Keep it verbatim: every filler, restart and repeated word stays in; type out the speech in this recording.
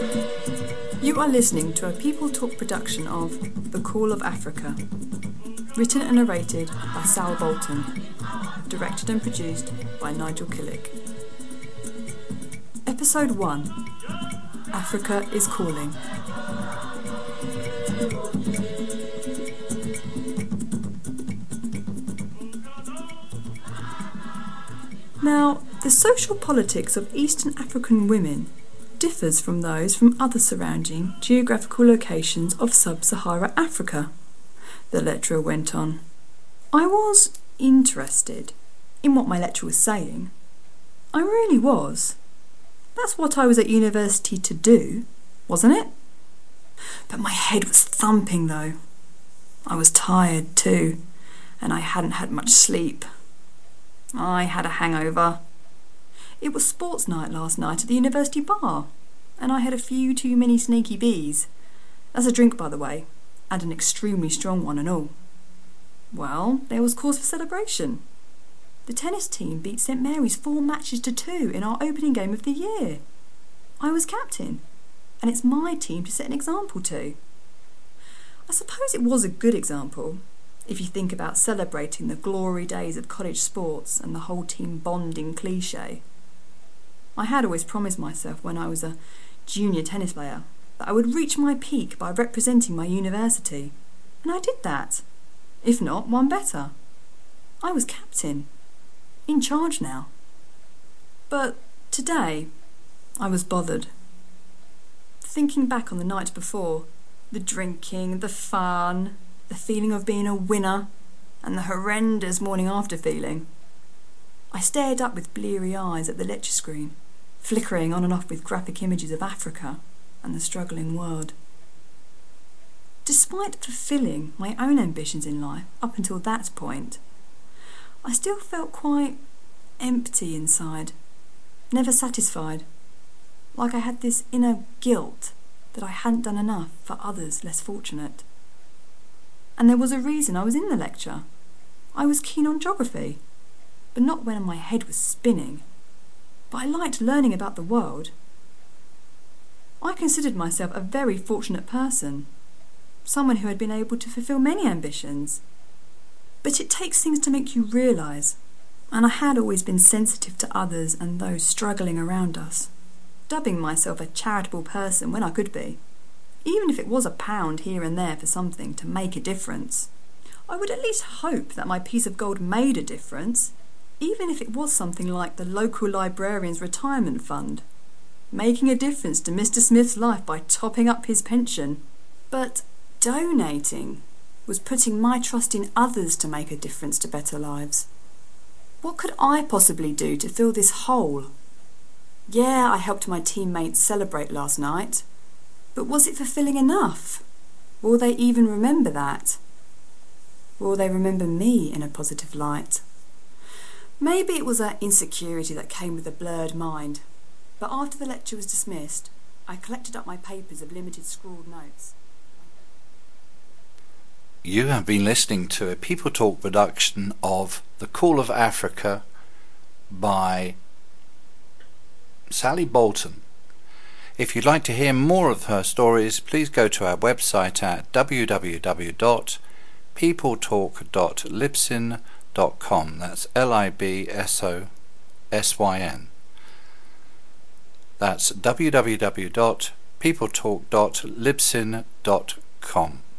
You are listening to a People Talk production of The Call of Africa, written and narrated by Sal Bolton, directed and produced by Nigel Killick. Episode one, Africa is Calling. Now, the social politics of Eastern African women differs from those from other surrounding geographical locations of sub-Sahara Africa, the lecturer went on. I was interested in what my lecturer was saying. I really was. That's what I was at university to do, wasn't it? But my head was thumping though. I was tired too, and I hadn't had much sleep. I had a hangover. It was sports night last night at the university bar, and I had a few too many sneaky bees. That's a drink, by the way, and an extremely strong one and all. Well, there was cause for celebration. The tennis team beat St Mary's four matches to two in our opening game of the year. I was captain, and it's my team to set an example to. I suppose it was a good example, if you think about celebrating the glory days of college sports and the whole team bonding cliché. I had always promised myself when I was a junior tennis player that I would reach my peak by representing my university, and I did that. If not, one better. I was captain, in charge now. But today, I was bothered. Thinking back on the night before, the drinking, the fun, the feeling of being a winner, and the horrendous morning after feeling. I stared up with bleary eyes at the lecture screen, flickering on and off with graphic images of Africa and the struggling world. Despite fulfilling my own ambitions in life up until that point, I still felt quite empty inside, never satisfied, like I had this inner guilt that I hadn't done enough for others less fortunate. And there was a reason I was in the lecture. I was keen on geography, but not when my head was spinning. But I liked learning about the world. I considered myself a very fortunate person, someone who had been able to fulfil many ambitions. But it takes things to make you realise, and I had always been sensitive to others and those struggling around us, dubbing myself a charitable person when I could be. Even if it was a pound here and there for something to make a difference, I would at least hope that my piece of gold made a difference, even if it was something like the local librarian's retirement fund, making a difference to Mister Smith's life by topping up his pension. But donating was putting my trust in others to make a difference to better lives. What could I possibly do to fill this hole? Yeah, I helped my teammates celebrate last night, but was it fulfilling enough? Will they even remember that? Will they remember me in a positive light? Maybe it was an insecurity that came with a blurred mind, but after the lecture was dismissed, I collected up my papers of limited scrawled notes. You have been listening to a People Talk production of The Call of Africa by Sally Bolton. If you'd like to hear more of her stories, please go to our website at w w w dot people talk dot libsyn dot com. That's L I B S O S Y N. That's w w w dot people talk dot libsyn dot com.